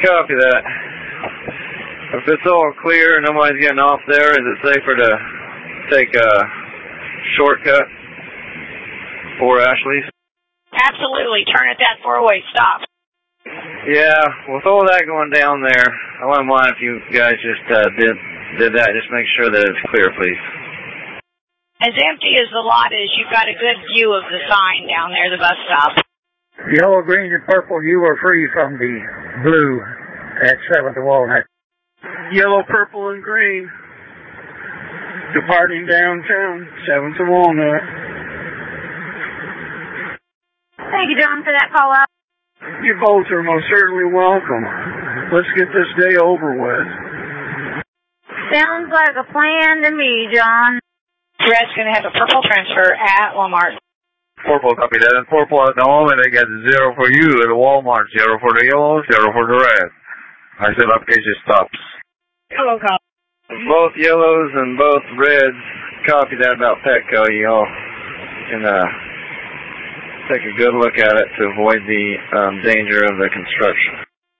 Copy that. If it's all clear, nobody's getting off there, is it safer to take a shortcut for Ashley's? Absolutely. Turn at that four-way stop. Yeah, with all that going down there, I wouldn't mind if you guys just did that. Just make sure that it's clear, please. As empty as the lot is, you've got a good view of the sign down there, the bus stop. Yellow, green, and purple, you are free from the blue at 7th and Walnut. Yellow, purple, and green. Departing downtown, 7th and Walnut. Thank you, John, for that call out. You both are most certainly welcome. Let's get this day over with. Sounds like a plan to me, John. Red's going to have a purple transfer at Walmart. Purple, copy that. And purple at the moment, I got 0 for you at Walmart, 0 for the yellow, 0 for the red. I said application stops. Hello, cop. Both yellows and both reds, copy that about Petco. Y'all can take a good look at it to avoid the danger of the construction.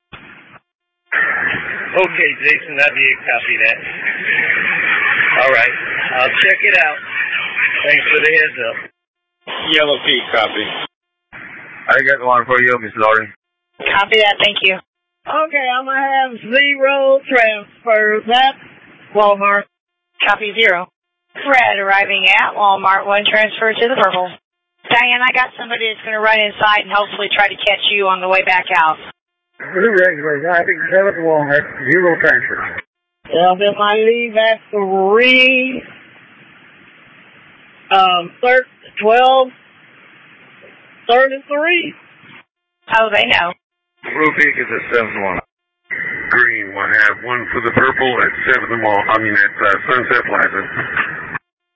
Okay, Jason, that'd be a copy that. All right, I'll check it out. Thanks for the heads up. Yellow Pete, copy. I got one for you, Miss Laurie. Copy that, thank you. Okay, I'm going to have 0 transfers at Walmart. Copy 0. Red arriving at Walmart, 1 transfer to the purple. Diane, I got somebody that's going to run inside and hopefully try to catch you on the way back out. Blue regular, driving 7th and Walnut, 0 transfers. Well, then I leave at 3, 12, 33. Oh, they know. Blue Peak is at 7th and Walnut. Green will have 1 for the purple at 7th and Walnut, at Sunset Plaza.